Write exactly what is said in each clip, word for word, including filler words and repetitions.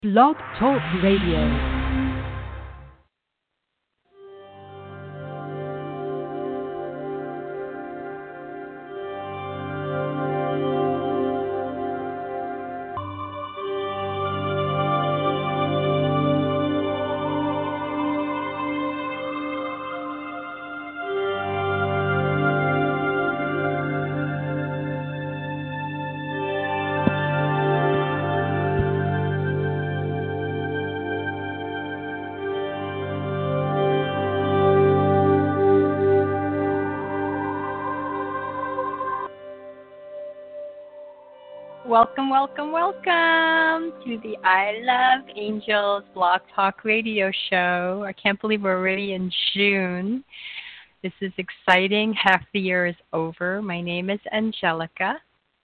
Blog Talk Radio. Welcome, welcome, welcome to the I Love Angels Blog Talk Radio Show. I can't believe we're already in June. This is exciting. Half the year is over. My name is Angelica.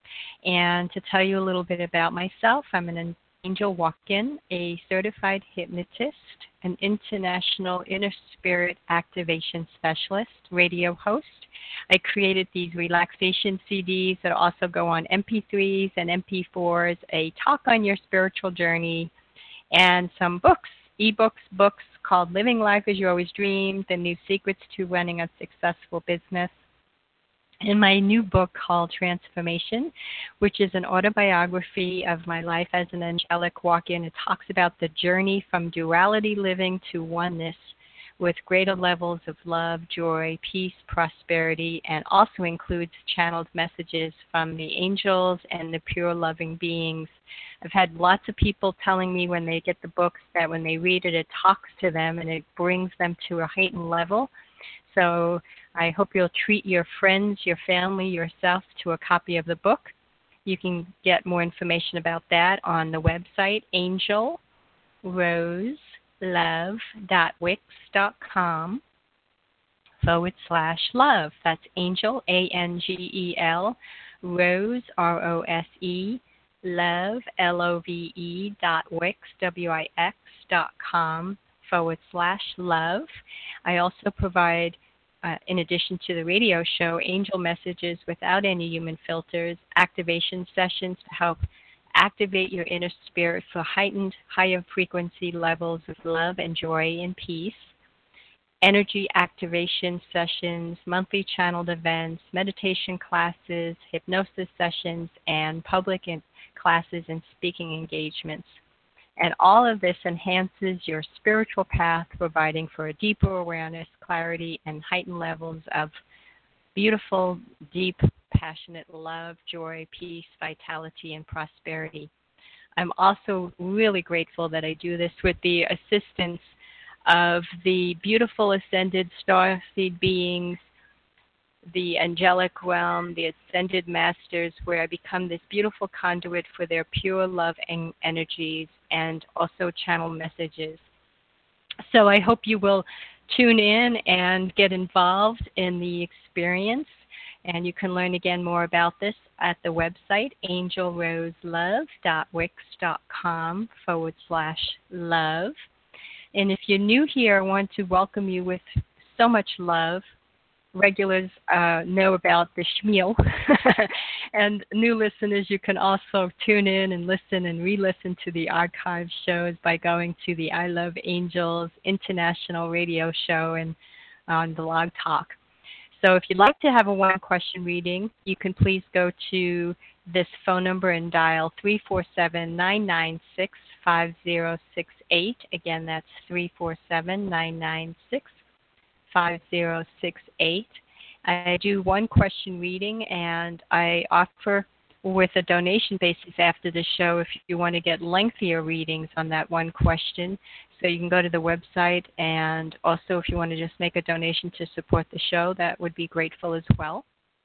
And to tell you a little bit about myself, I'm an angel walk-in, a certified hypnotist, an international inner spirit activation specialist, radio host. I created these relaxation C Ds that also go on M P threes and M P fours, a talk on your spiritual journey, and some books, ebooks, books called Living Life as You Always Dreamed, The New Secrets to Running a Successful Business, and my new book called Transformation, which is an autobiography of my life as an angelic walk-in. It talks about the journey from duality living to oneness with greater levels of love, joy, peace, prosperity, and also includes channeled messages from the angels and the pure loving beings. I've had lots of people telling me when they get the books that when they read it, it talks to them and it brings them to a heightened level. So I hope you'll treat your friends, your family, yourself to a copy of the book. You can get more information about that on the website, angel rose love dot wix dot com forward slash love. That's angel, A N G E L, rose, R O S E, love, L O V E, dot wix, W I X, dot com forward slash love. I also provide, uh, in addition to the radio show, angel messages without any human filters, activation sessions to help activate your inner spirit for heightened, higher frequency levels of love and joy and peace, energy activation sessions, monthly channeled events, meditation classes, hypnosis sessions, and public in- classes and speaking engagements. And all of this enhances your spiritual path, providing for a deeper awareness, clarity, and heightened levels of beautiful, deep, passionate love, joy, peace, vitality, and prosperity. I'm also really grateful that I do this with the assistance of the beautiful ascended starseed beings, the angelic realm, the ascended masters, where I become this beautiful conduit for their pure love and energies and also channel messages. So I hope you will tune in and get involved in the experience. And you can learn again more about this at the website, angel rose love dot wix dot com forward slash love. And if you're new here, I want to welcome you with so much love. Regulars uh, know about the schmeal. And new listeners, you can also tune in and listen and re-listen to the archive shows by going to the I Love Angels International Radio Show and on Blog Talk. So if you'd like to have a one-question reading, you can please go to this phone number and dial three four seven, nine nine six, five zero six eight. Again, that's three four seven, nine nine six, five zero six eight. I do one-question reading, and I offer with a donation basis after the show if you want to get lengthier readings on that one question. So you can go to the website, and also if you want to just make a donation to support the show, that would be grateful as well.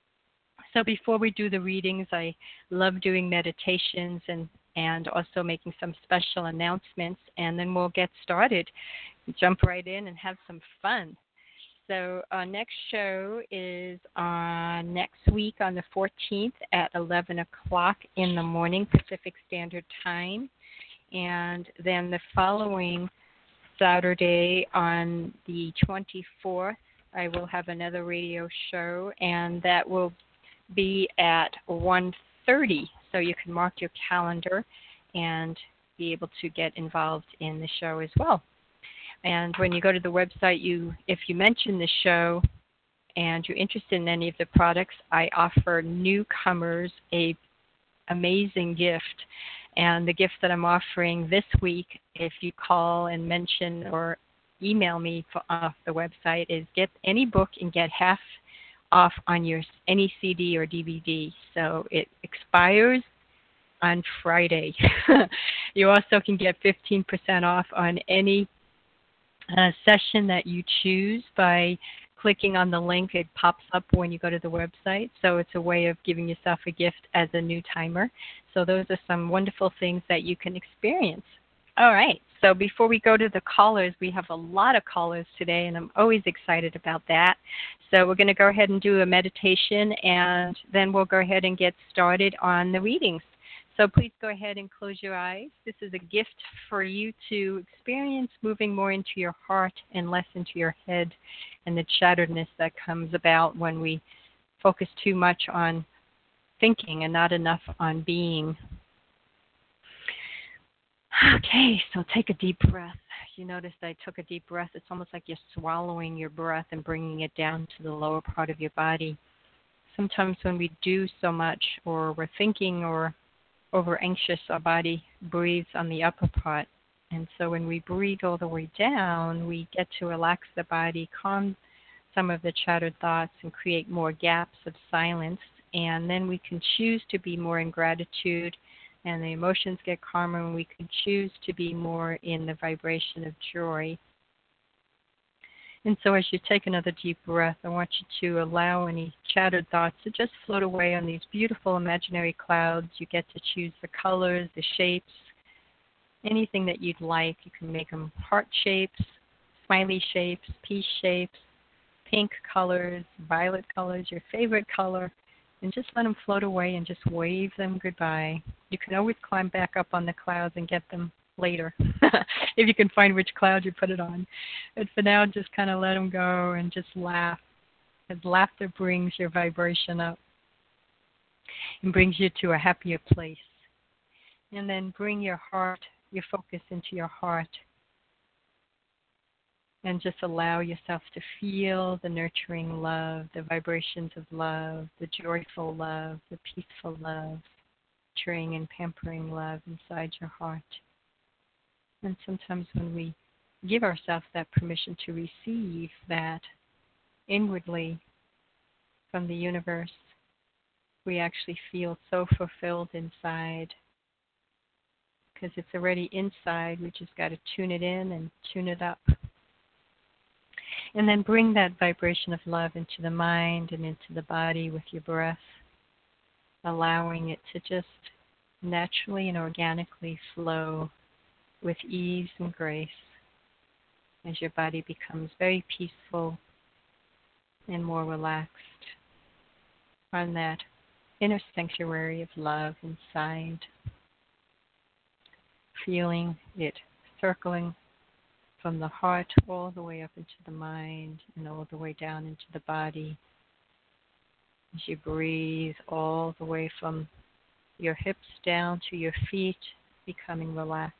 So before we do the readings, I love doing meditations and, and also making some special announcements, and then we'll get started, jump right in and have some fun. So our next show is on next week on the fourteenth at eleven o'clock in the morning Pacific Standard Time. And then the following Saturday on the twenty-fourth, I will have another radio show, and that will be at one thirty. So you can mark your calendar. And be able to get involved in the show as well. And when you go to the website, you if you mention the show and you're interested in any of the products, I offer newcomers a amazing gift. And the gift that I'm offering this week, if you call and mention or email me off the website, is get any book and get half off on your any C D or D V D. So it expires on Friday. You also can get fifteen percent off on any uh, session that you choose by clicking on the link. It pops up when you go to the website. So it's a way of giving yourself a gift as a new timer. So those are some wonderful things that you can experience. All right. So before we go to the callers, we have a lot of callers today, and I'm always excited about that. So we're going to go ahead and do a meditation, and then we'll go ahead and get started on the readings. So please go ahead and close your eyes. This is a gift for you to experience moving more into your heart and less into your head and the shatteredness that comes about when we focus too much on thinking and not enough on being. Okay, so take a deep breath. You noticed I took a deep breath. It's almost like you're swallowing your breath and bringing it down to the lower part of your body. Sometimes when we do so much or we're thinking or over anxious, our body breathes on the upper part. And so when we breathe all the way down, we get to relax the body, calm some of the chattered thoughts, and create more gaps of silence. And then we can choose to be more in gratitude, and the emotions get calmer, and we can choose to be more in the vibration of joy. And so as you take another deep breath, I want you to allow any chattered thoughts to just float away on these beautiful imaginary clouds. You get to choose the colors, the shapes, anything that you'd like. You can make them heart shapes, smiley shapes, peace shapes, pink colors, violet colors, your favorite color, and just let them float away and just wave them goodbye. You can always climb back up on the clouds and get them later if you can find which cloud you put it on. But for now, just kind of let them go and just laugh, because laughter brings your vibration up and brings you to a happier place. And then bring your heart, your focus into your heart, and just allow yourself to feel the nurturing love, the vibrations of love, the joyful love, the peaceful love, nurturing and pampering love inside your heart. And sometimes when we give ourselves that permission to receive that inwardly from the universe, we actually feel so fulfilled inside, because it's already inside. We just got to tune it in and tune it up. And then bring that vibration of love into the mind and into the body with your breath, allowing it to just naturally and organically flow with ease and grace as your body becomes very peaceful and more relaxed on that inner sanctuary of love inside, feeling it circling from the heart all the way up into the mind and all the way down into the body as you breathe all the way from your hips down to your feet, becoming relaxed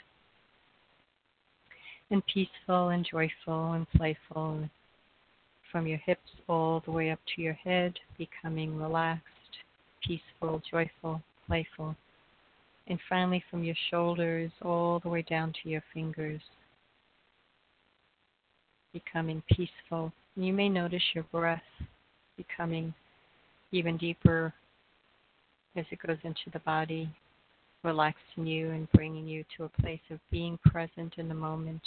and peaceful and joyful and playful, from your hips all the way up to your head, becoming relaxed, peaceful, joyful, playful, and finally from your shoulders all the way down to your fingers, becoming peaceful. And you may notice your breath becoming even deeper as it goes into the body, relaxing you and bringing you to a place of being present in the moment.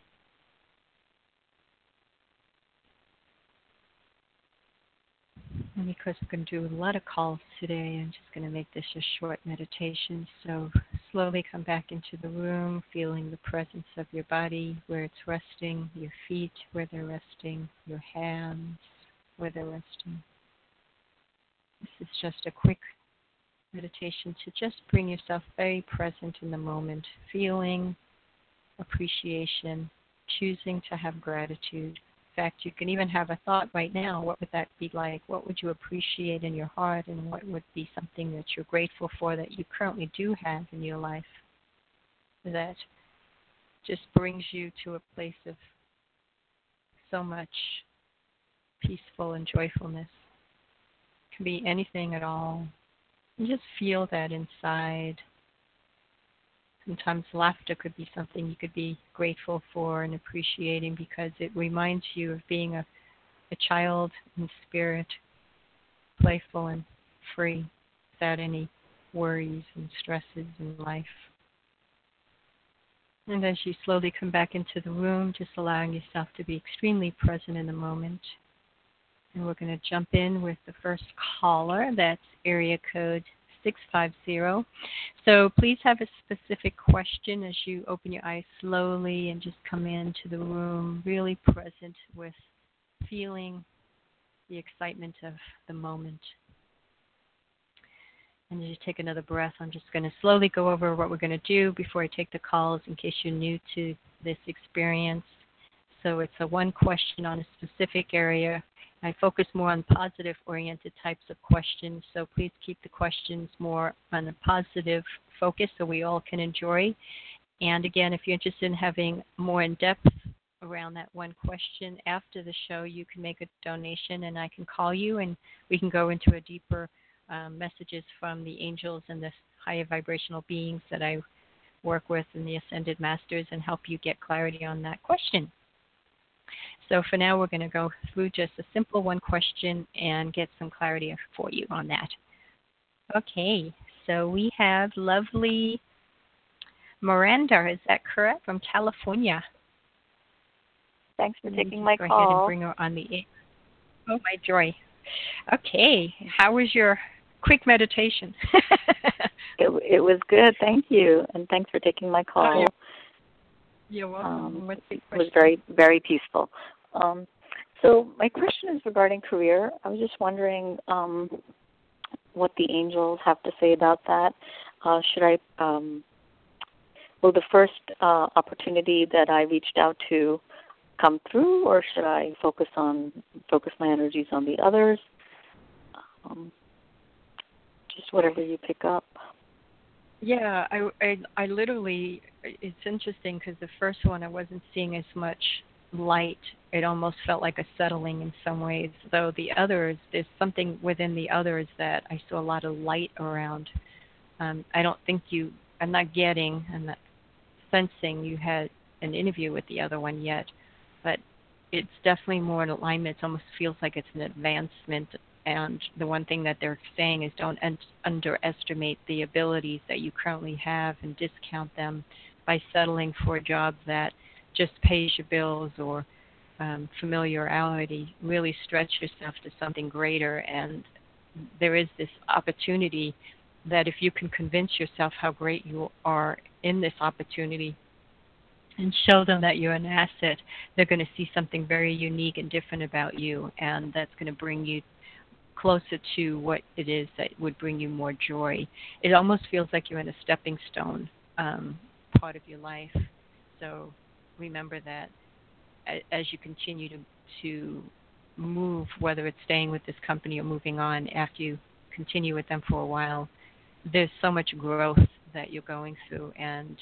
And because we're going to do a lot of calls today, I'm just going to make this a short meditation. So slowly come back into the room, feeling the presence of your body where it's resting, your feet where they're resting, your hands where they're resting. This is just a quick meditation to just bring yourself very present in the moment, feeling appreciation, choosing to have gratitude. In fact, you can even have a thought right now. What would that be like? What would you appreciate in your heart, and what would be something that you're grateful for that you currently do have in your life? that just brings you to a place of so much peaceful and joyfulness. It can be anything at all. You just feel that inside. Sometimes laughter could be something you could be grateful for and appreciating because it reminds you of being a, a child in spirit, playful and free, without any worries and stresses in life. And as you slowly come back into the room, just allowing yourself to be extremely present in the moment. And we're going to jump in with the first caller. That's area code six five zero. So please have a specific question as you open your eyes slowly and just come into the room, really present with feeling the excitement of the moment. And as you take another breath, I'm just going to slowly go over what we're going to do before I take the calls in case you're new to this experience. So it's a one question on a specific area. I focus more on positive-oriented types of questions, so please keep the questions more on a positive focus so we all can enjoy. And again, if you're interested in having more in-depth around that one question after the show, you can make a donation and I can call you and we can go into a deeper um, messages from the angels and the higher vibrational beings that I work with and the Ascended Masters and help you get clarity on that question. So for now, we're going to go through just a simple one question and get some clarity for you on that. Okay, so we have lovely Miranda, is that correct, from California? Thanks for taking my go call. Go ahead and bring her on the air. Oh, my joy. Okay, how was your quick meditation? it, it was good, thank you, and thanks for taking my call. Oh, you're, you're welcome. Um, What's the it question? was very, very peaceful. Um, so my question is regarding career. I was just wondering um, what the angels have to say about that. Uh, should I, um, will the first uh, opportunity that I reached out to come through, or should I focus on focus my energies on the others? Um, just whatever you pick up. Yeah, I, I, I literally, it's interesting because the first one I wasn't seeing as much light. It almost felt like a settling in some ways, though the others, there's something within the others that I saw a lot of light around. Um, I don't think you, I'm not getting, I'm not sensing you had an interview with the other one yet, but it's definitely more in alignment. It almost feels like it's an advancement. And the one thing that they're saying is don't un- underestimate the abilities that you currently have and discount them by settling for a job that just pays your bills or um, familiarity. Really stretch yourself to something greater. And there is this opportunity that if you can convince yourself how great you are in this opportunity and show them that you're an asset, they're going to see something very unique and different about you, and that's going to bring you closer to what it is that would bring you more joy. It almost feels like you're in a stepping stone um, part of your life. So remember that as you continue to, to move, whether it's staying with this company or moving on after you continue with them for a while, there's so much growth that you're going through, and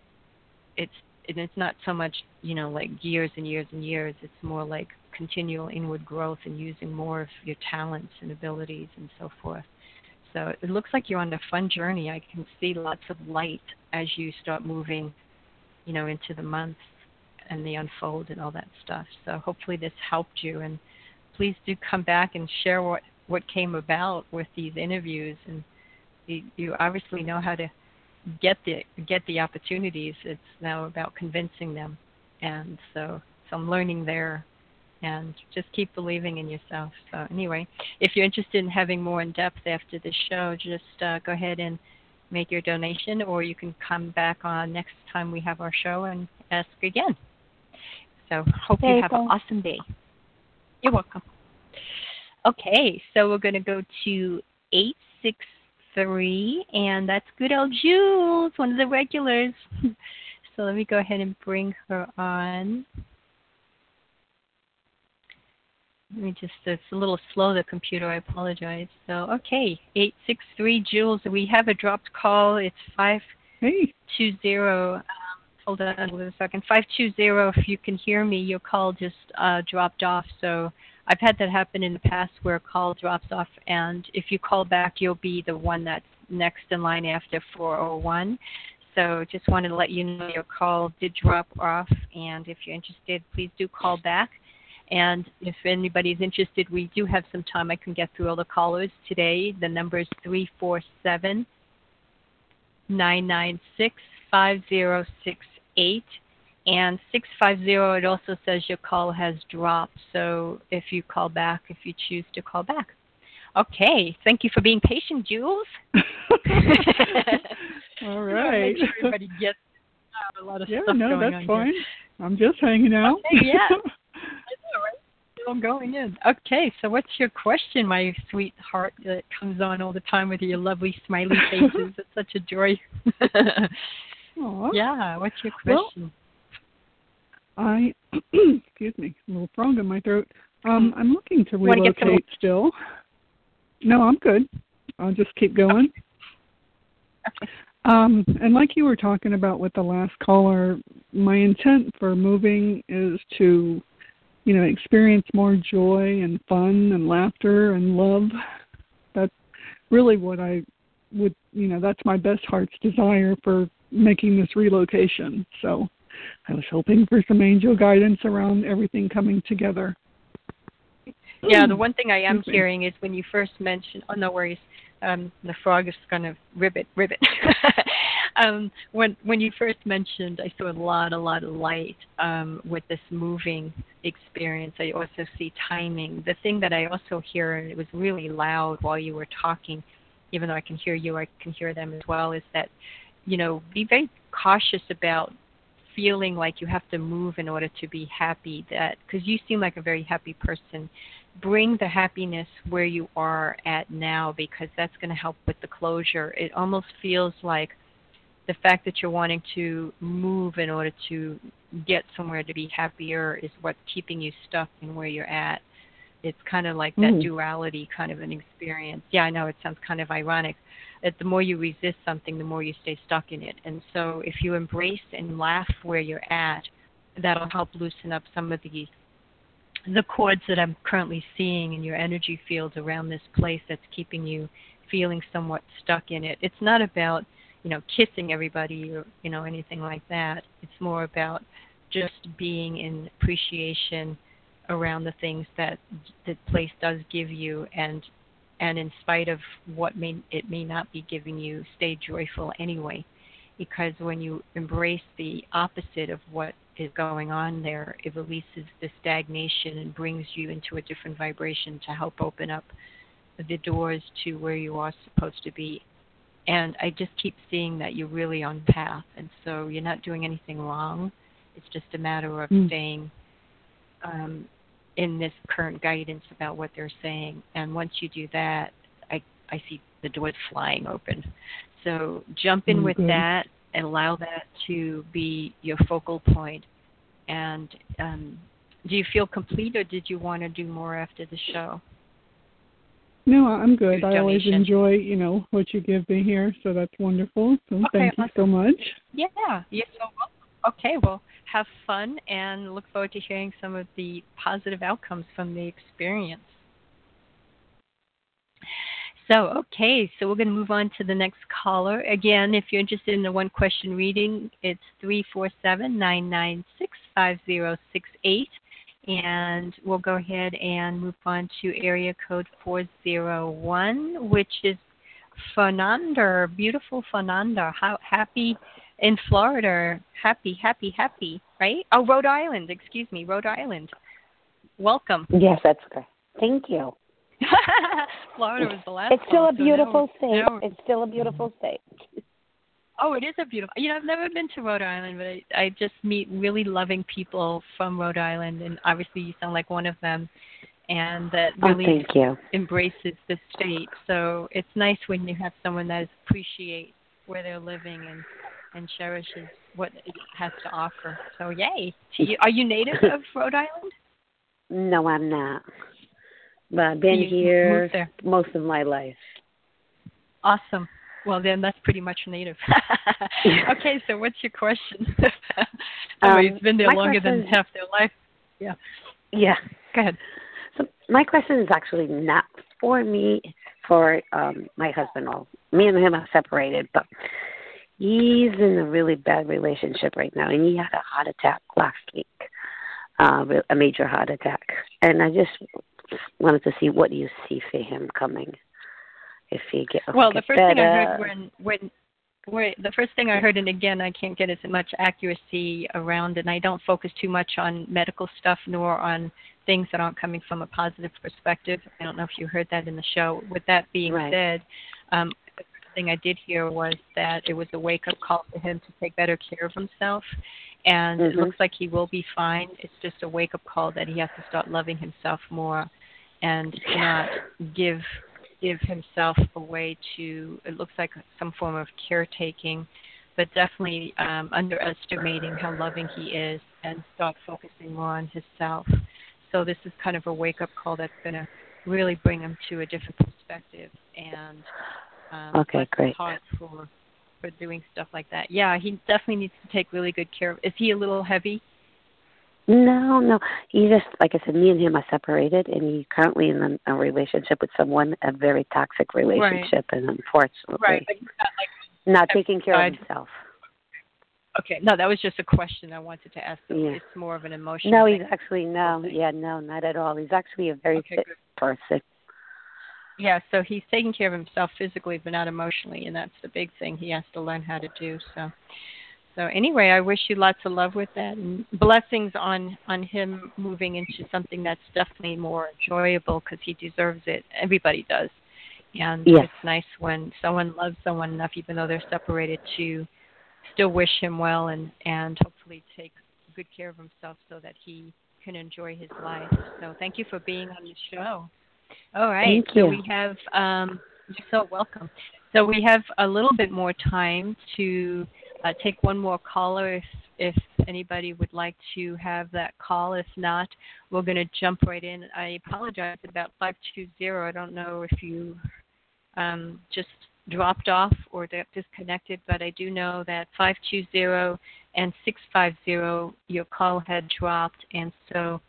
it's and it's not so much, you know, like years and years and years. It's more like continual inward growth and using more of your talents and abilities and so forth. So it looks like you're on a fun journey. I can see lots of light as you start moving, you know, into the months and the unfold and all that stuff. So hopefully this helped you, and please do come back and share what, what came about with these interviews. And you, you obviously know how to get the get the opportunities. It's now about convincing them, and so so I'm learning there, and just keep believing in yourself. So anyway, if you're interested in having more in depth after the show, just uh, go ahead and make your donation, or you can come back on next time we have our show and ask again. So hope hey, you have thanks. an awesome day. You're welcome. Okay, so we're going to go to eight six three, and that's good old Jules, one of the regulars. So let me go ahead and bring her on. Let me just, it's a little slow, the computer, I apologize. So, okay, eight six three, Jules, we have a dropped call. It's five Hey. two zero. Um, hold on a second. five two zero, if you can hear me, your call just uh, dropped off. So I've had that happen in the past where a call drops off, and if you call back, you'll be the one that's next in line after four oh one. So just wanted to let you know your call did drop off, and if you're interested, please do call back. And if anybody's interested, we do have some time. I can get through all the callers today. The number is three four seven, nine nine six, five zero six eight. And six five zero, it also says your call has dropped. So if you call back, if you choose to call back. Okay. Thank you for being patient, Jules. All right. Make sure everybody gets uh, a lot of yeah, stuff no, going that's on fine. here. I'm just hanging out. Okay, yeah. I know, right? Still going in. Okay, so what's your question, my sweetheart, that comes on all the time with your lovely smiley faces? It's such a joy. Aww. Yeah, what's your question? Well, I, excuse me, a little frog in my throat. Um, I'm looking to relocate some... still. No, I'm good. I'll just keep going. Okay. Okay. Um, and like you were talking about with the last caller, my intent for moving is to, you know, experience more joy and fun and laughter and love. That's really what I would, you know, that's my best heart's desire for making this relocation. So I was hoping for some angel guidance around everything coming together. Yeah, the one thing I am hearing is when you first mentioned, oh, no worries, um, the frog is going to ribbit, ribbit. um, when when you first mentioned, I saw a lot, a lot of light um, with this moving experience. I also see timing. The thing that I also hear, and it was really loud while you were talking, even though I can hear you, I can hear them as well, is that, you know, be very cautious about feeling like you have to move in order to be happy. That because you seem like a very happy person. Bring the happiness where you are at now, because that's going to help with the closure. It almost feels like the fact that you're wanting to move in order to get somewhere to be happier is what's keeping you stuck in where you're at. It's kind of like that mm. duality kind of an experience. Yeah, I know it sounds kind of ironic. That the more you resist something, the more you stay stuck in it. And so if you embrace and laugh where you're at, that'll help loosen up some of these the cords that I'm currently seeing in your energy fields around this place that's keeping you feeling somewhat stuck in it. It's not about, you know, kissing everybody or, you know, anything like that. It's more about just being in appreciation around the things that the place does give you, and and in spite of what may it may not be giving you, stay joyful anyway. Because when you embrace the opposite of what is going on there, it releases the stagnation and brings you into a different vibration to help open up the doors to where you are supposed to be. And I just keep seeing that you're really on path, and so you're not doing anything wrong. It's just a matter of mm. staying um, in this current guidance about what they're saying. And once you do that, I, I see the doors flying open. So jump in mm, with good. that and allow that to be your focal point. And um, do you feel complete, or did you want to do more after the show? No, I'm good. I always enjoy, you know, what you give me here, so that's wonderful. So okay, thank you awesome. so much. Yeah, you're so welcome. Okay, well, have fun and look forward to hearing some of the positive outcomes from the experience. So, okay, so we're going to move on to the next caller. Again, if you're interested in the one-question reading, it's three four seven, nine nine six, five zero six eight. And we'll go ahead and move on to area code four zero one, which is Fernanda, beautiful Fernanda. How happy in Florida. Happy, happy, happy, right? Oh, Rhode Island, excuse me, Rhode Island. Welcome. Yes, that's correct. Thank you. Florida was the last It's still one, a beautiful so now, state. now It's still a beautiful state. Oh, it is a beautiful. You know, I've never been to Rhode Island, but I, I just meet really loving people from Rhode Island, and obviously you sound like one of them, and that really oh, thank you. embraces the state. So it's nice when you have someone that appreciates where they're living and, and cherishes what it has to offer. So yay. You, are you native of Rhode Island? No, I'm not. But I've been you here most of my life. Awesome. Well, then that's pretty much native. Okay, so what's your question? Um, Somebody's been there my longer than question- half their life. Yeah. Yeah. Go ahead. So my question is actually not for me, it's for um, my husband. Well, me and him are separated, but he's in a really bad relationship right now, and he had a heart attack last week, uh, a major heart attack. And I just wanted to see, what do you see for him coming? If he get well, get the first better. thing I heard when when Wait, the first thing I heard, and again, I can't get as much accuracy around, and I don't focus too much on medical stuff nor on things that aren't coming from a positive perspective. I don't know if you heard that in the show. With that being Right. said, um, the first thing I did hear was that it was a wake-up call for him to take better care of himself, and mm-hmm. it looks like he will be fine. It's just a wake-up call that he has to start loving himself more and not give give himself away to, it looks like some form of caretaking, but definitely um, underestimating how loving he is and start focusing more on himself. So this is kind of a wake-up call that's going to really bring him to a different perspective and um, okay, bless great. his heart for, for doing stuff like that. Yeah, he definitely needs to take really good care of. Is he a little heavy? No, no. He just, like I said, me and him are separated, and he's currently in a, a relationship with someone, a very toxic relationship, right. and unfortunately, right. But not, like, not taking care of himself. Okay, no, that was just a question I wanted to ask. Yeah. It's more of an emotion. No, he's actually, no, yeah, no, not at all. He's actually a very okay, fit good. person. Yeah, so he's taking care of himself physically, but not emotionally, and that's the big thing he has to learn how to do, so... So anyway, I wish you lots of love with that and blessings on, on him moving into something that's definitely more enjoyable because he deserves it. Everybody does. And yes. It's nice when someone loves someone enough, even though they're separated, to still wish him well and, and hopefully take good care of himself so that he can enjoy his life. So thank you for being on the show. All right. Thank so you. we have, um, you're so welcome. So we have a little bit more time to uh, take one more caller if, if anybody would like to have that call. If not, we're going to jump right in. I apologize about five two zero. I don't know if you um, just dropped off or disconnected, but I do know that five two zero and six five zero, your call had dropped. And so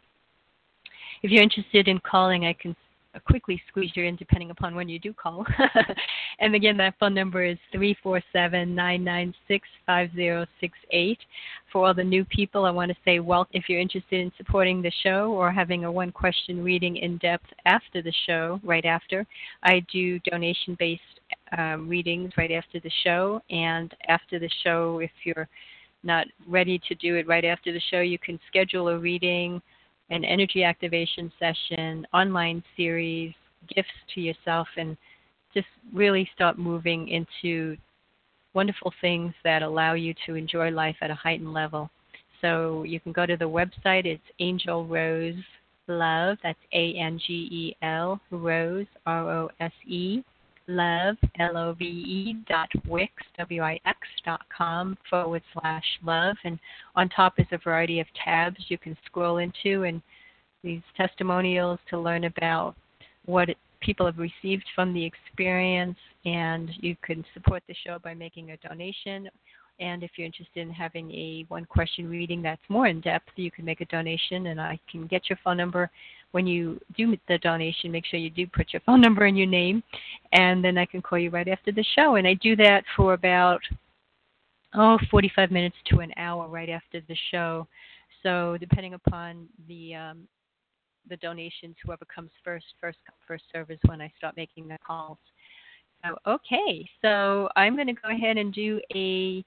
if you're interested in calling, I can quickly squeeze you in depending upon when you do call. And again, that phone number is three four seven, nine nine six, five zero six eight. For all the new people, I want to say, well, if you're interested in supporting the show or having a one-question reading in depth after the show, right after, I do donation-based um, readings right after the show. And after the show, if you're not ready to do it right after the show, you can schedule a reading, an energy activation session, online series, gifts to yourself, and just really start moving into wonderful things that allow you to enjoy life at a heightened level. So you can go to the website. It's Angel Rose Love. That's A N G E L, Rose, R O S E, Love, L O V E, dot Wix, W I X dot com, forward slash love. And on top is a variety of tabs you can scroll into, and these testimonials to learn about what it, people have received from the experience, and you can support the show by making a donation. And if you're interested in having a one-question reading that's more in-depth, you can make a donation, and I can get your phone number. When you do the donation, make sure you do put your phone number and your name, and then I can call you right after the show. And I do that for about, oh, forty-five minutes to an hour right after the show. So depending upon the um, the donations, whoever comes first, first come, first serve is when I start making the calls. So, okay, so I'm going to go ahead and do a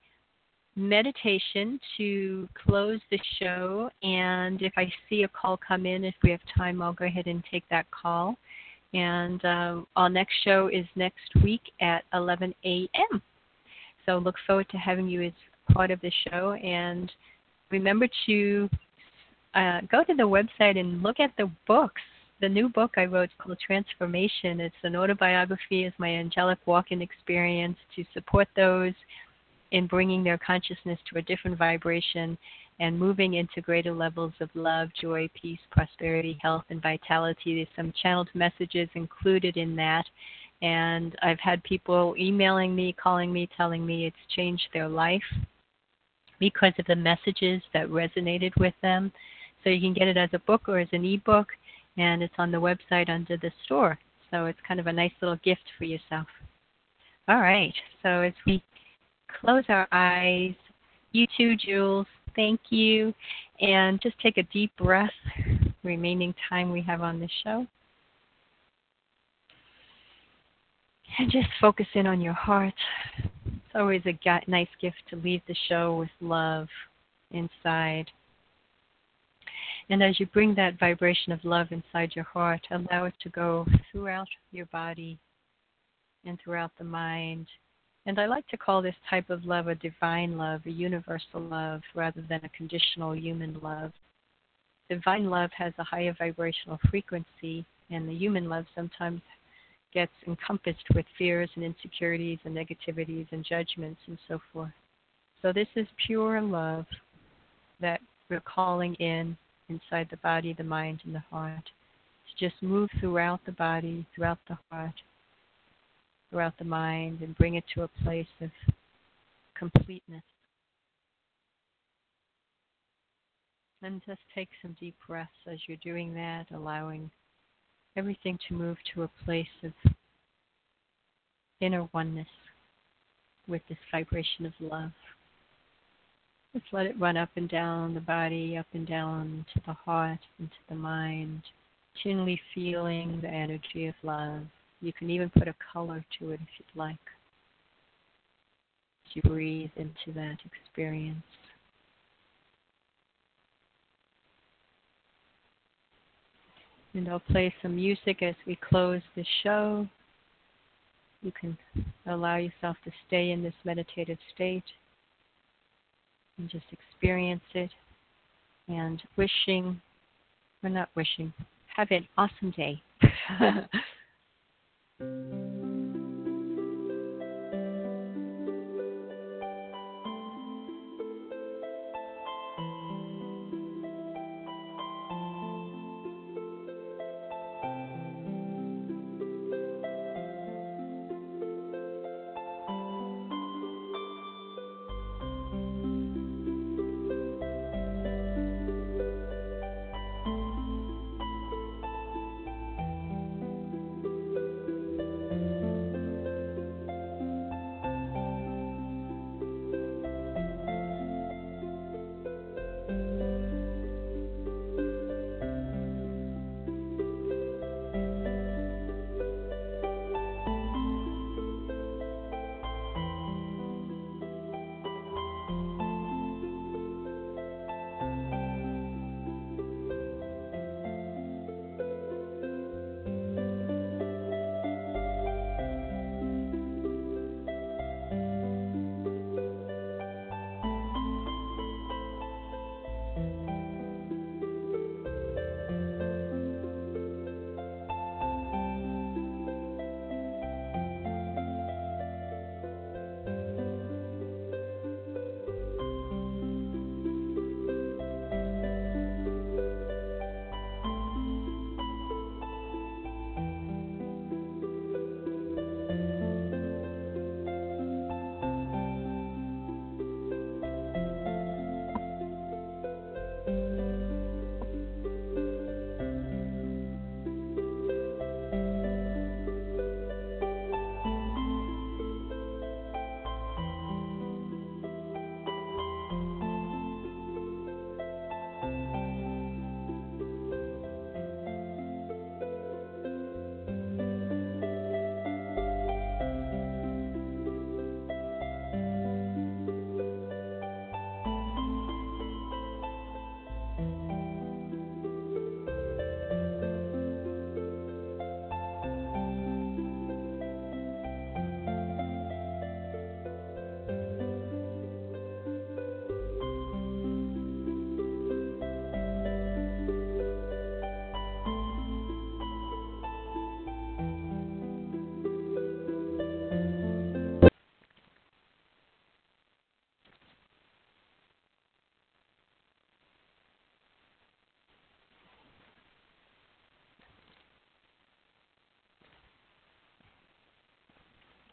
meditation to close the show, and if I see a call come in, if we have time, I'll go ahead and take that call. And uh, our next show is next week at eleven a.m. So look forward to having you as part of the show, and remember to Uh, go to the website and look at the books. The new book I wrote is called Transformation. It's an autobiography of my angelic walk-in experience to support those in bringing their consciousness to a different vibration and moving into greater levels of love, joy, peace, prosperity, health, and vitality. There's some channeled messages included in that. And I've had people emailing me, calling me, telling me it's changed their life because of the messages that resonated with them. So you can get it as a book or as an ebook, and it's on the website under the store. So it's kind of a nice little gift for yourself. All right. So as we close our eyes, you too, Jules, thank you. And just take a deep breath, remaining time we have on this show. And just focus in on your heart. It's always a nice gift to leave the show with love inside. And as you bring that vibration of love inside your heart, allow it to go throughout your body and throughout the mind. And I like to call this type of love a divine love, a universal love, rather than a conditional human love. Divine love has a higher vibrational frequency, and the human love sometimes gets encompassed with fears and insecurities and negativities and judgments and so forth. So this is pure love that we're calling in inside the body, the mind, and the heart to just move throughout the body, throughout the heart, throughout the mind, and bring it to a place of completeness. And just take some deep breaths as you're doing that, allowing everything to move to a place of inner oneness with this vibration of love. Just let it run up and down the body, up and down to the heart, into the mind, continually feeling the energy of love. You can even put a color to it if you'd like, as you breathe into that experience. And I'll play some music as we close the show. You can allow yourself to stay in this meditative state and just experience it. And wishing, or not wishing, have an awesome day.